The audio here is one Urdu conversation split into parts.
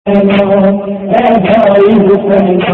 بھائی حسینا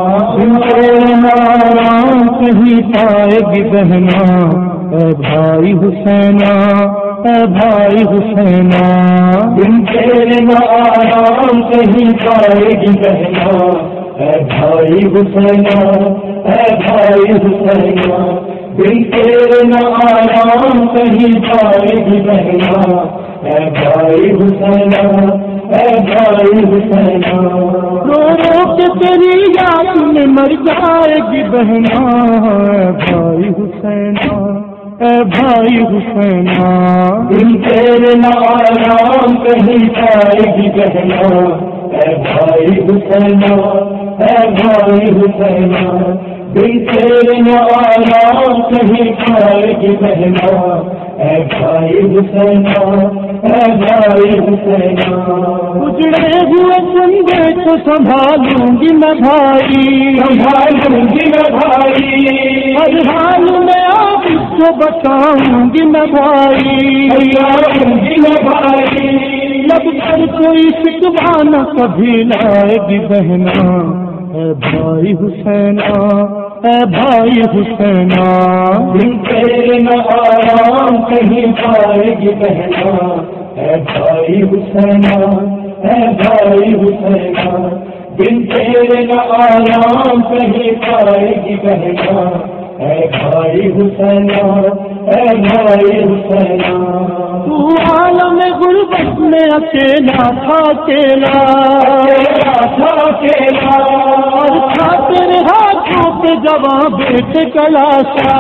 آرام کہیں پائے گی بہنا اے بھائی حسینا اے بھائی حسینا بن تیرے نہ آرام کہیں پائے گی بہنا اے بھائی حسینا اے بھائی حسینا بن تیرے نہ آرام کہیں پائے گی بہنا اے بھائی حسینا اے بھائی حسینا رو رو کے تیری یاد میں مر جائے گی بہنا اے بھائی حسینا اے بھائی حسینا بن تیرے نہ آرام کہیں پائے گی بہنا اے بھائی حسینا اے بھائی حسینا بن تیرے نہ آرام کہیں پائے گی بہنا اے بھائی حسینا اے بھائی حسینا اجڑے ہوئے چندے کو سنبھالوں گی میں بھائی سنبھالوں گی میں بھائی ہر حال میں آپ کو بتاؤں گی میں بھائی بتاؤں گی میں بھائی لب پر کوئی شکوہ نہ کبھی لائے گی بہنا اے بھائی حسینا اے بھائی حسینا بن تیرے نہ آرام کہیں پائے گی بہنا اے بھائی حسینا اے بھائی حسینا بن تیرے نہ آرام کہیں پائے گی بہنا اے بھائی حسینا اے بھائی حسینا تو عالم غربت میں اکیلا تھا اکیلا اور تھا تیرے ہاتھوں پہ جوان بیٹے کا لاشا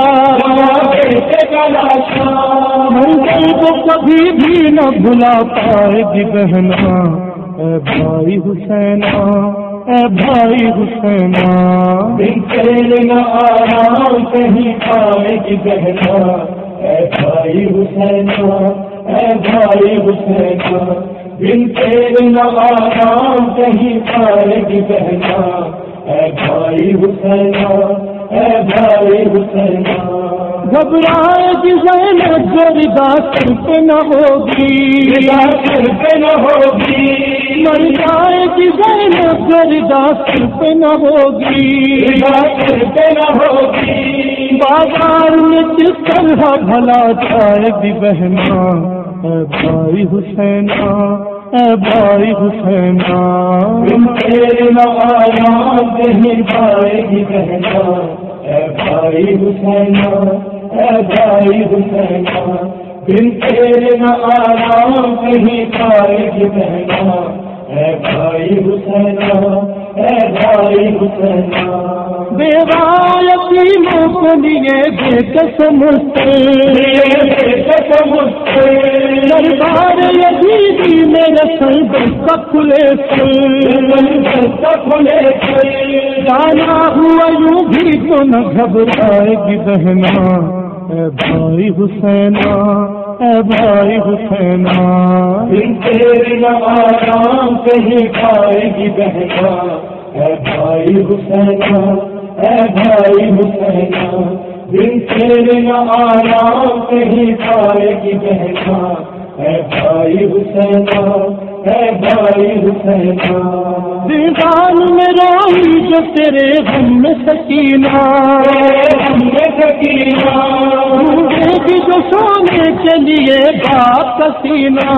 منزل کو کبھی بھی نہ بھلا پائے گی بہنا اے بھائی حسینا اے بھائی حسینا بن تیرے نہ آرام کہیں پائے گی بہنا اے بھائی حسینا اے بھائی حسینا بن تیرے نہ آرام کہیں پائے گی بہنا اے بھائی حسینا اے بھائی حسینا گھبرائے گی زینب جردا سر پہ نہ ہوگی سر پہ نہ ہوگی مر جائے گی زینب جردا سر پہ نہ ہوگی سر پہ نہ ہوگی بازار میں کس طرح بھلا جائے گی بہنا اے بھائی حسینا اے بھائی حسینا بن تیرے نہ آرام کہیں پائے گی بہنا اے بھائی حسینا اے بھائی حسینا بن تیرے نہ آرام کہیں پائے گی بہنا اے بھائی حسینا اے بھائی حسینا بیوہ یتیموں کو لیے بے قسم دربار یزیدی میرے سر بستہ کھلے جانا ہوا یوں بھی تو نہ گھبرائے گی بہنا اے بھائی حسینا اے بھائی حسینا بن تیرے نہ آرام کہیں پائے گی بہنا اے بھائی حسینا اے بھائی حسینا بن تیرے نہ آرام کہیں پائے گی بہنا اے بھائی حسینا اے بھائی حسینا دیوان میں روئی جو تیرے غم میں سکینہ گی جو سونے کے لیے باپ کا سینہ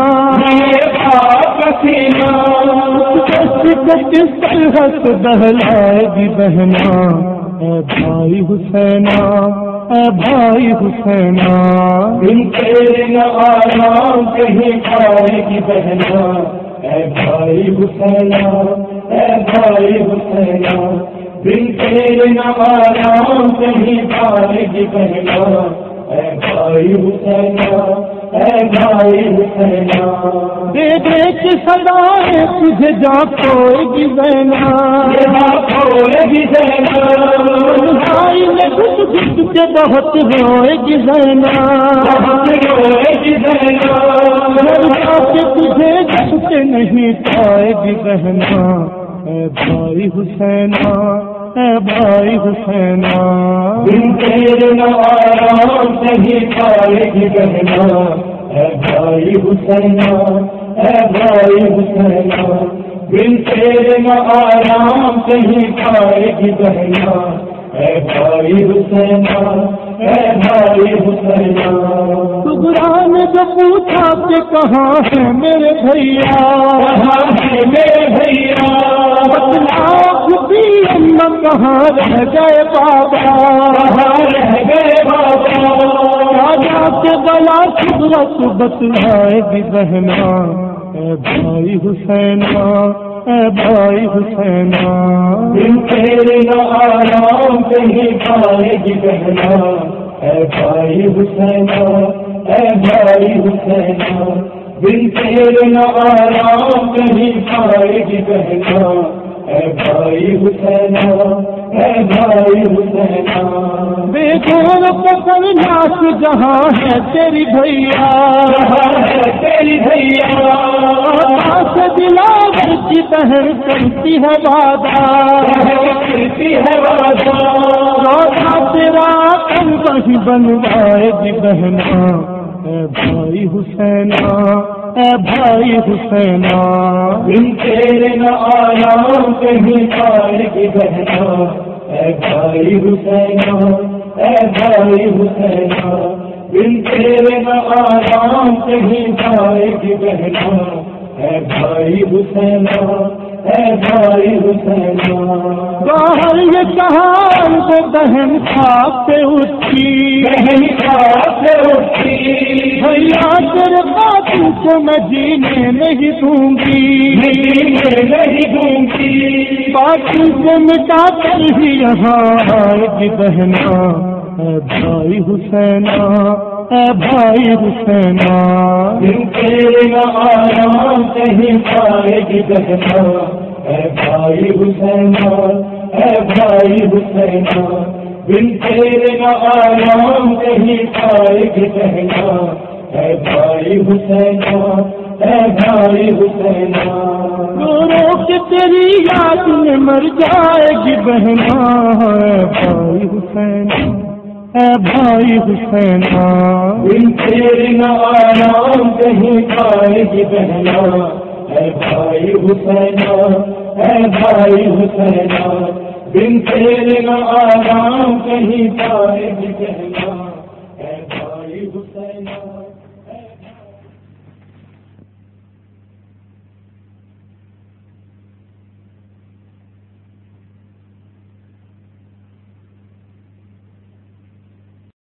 کس طرح سے بہلائے گی بہنا اے بھائی حسینا اے بھائی حسینا بن تیرے نہ آرام کہیں پائے گی بہنا اے بھائی حسینا اے بھائی حسینا بن تیرے نہ آرام کہیں پائے گی بہنا اے بھائی حسینا اے بھائی حسینا دے دے کے صدائے تجھے جا کھوئے گی زینا کھوئے گی زینا بھائی نے گھٹ گھٹ کے بہت روئے گی زینا روئے گی زینا کے تجھے جھٹ نہیں پائے گی بہنا اے بھائی حسینا اے بھائی حسینا بن تیرے نہ آرام کہیں پائے گی بہنا اے بھائی حسینا اے بھائی حسینا بن تیرے نہ آرام کہیں پائے گی بہنا، اے بھائی حسینا، اے بھائی حسینا۔ صغرا نے جو پوچھا کہ کہاں ہے میرے بھیا، کہاں ہے میرے بھیا، بھی اماں کہاں رہ گئے بابا، کہاں رہ گئے بابا، راجا کے بلا صبح بتلائے گی بہنا، اے بھائی حسینا، اے بھائی حسینا۔ بن تیرے نہ آرام کہیں پائے گی بہنا، اے بھائی حسینا، اے بھائی حسینا۔ بن تیرے نہ آرام کہیں پائے گی بہنا، اے بھائی حسینا، اے بھائی حسینا۔ بے گور پکڑ ناس جہاں ہے تیری بھیا، جہاں ہے تیری بھیا، آس دلاور کی بہن کرتی ہے وعدہ، کرتی ہے وعدہ، روزہ تیرا کل وہی بنوائے گی بہنا، اے بھائی حسینا، اے بھائی حسینا۔ بن تیرے نہ آرام کہیں پائے گی بہنا، اے بھائی حسینا، اے بھائی حسینا۔ بن تیرے نہ آرام کہیں پائے گی بہنا، اے بھائی حسینا، اے بھائی حسینا۔ باہر یہ کہاں تو بہن خواب سے اٹھی، بہن خواب سے اٹھی، بھیا تیرے قاتل کو میں جینے نہیں دوں گی، جینے نہیں دوں گی، باقی سے مٹا کر ہی یہاں آئے گی بہنا، اے بھائی حسینا، اے بھائی حسینا۔ بن تیرے نہ آرام کہیں پائے گی بہنا، اے بھائی حسینا، اے بھائی حسینا۔ بن تیرے نہ آرام کہیں پائے گی بہنا، اے بھائی حسینا، اے بھائی حسینا۔ رو کے تیری یاد میں مر جائے گی بہنا، اے بھائی حسینا، اے بھائی حسینا۔ بن تیرے نہ آرام کہیں پائے گی بہنا، اے بھائی حسینا، اے بھائی حسینا۔ بن تیرے نہ آرام کہیں پائے گی بہنا، اے بھائی حسینا۔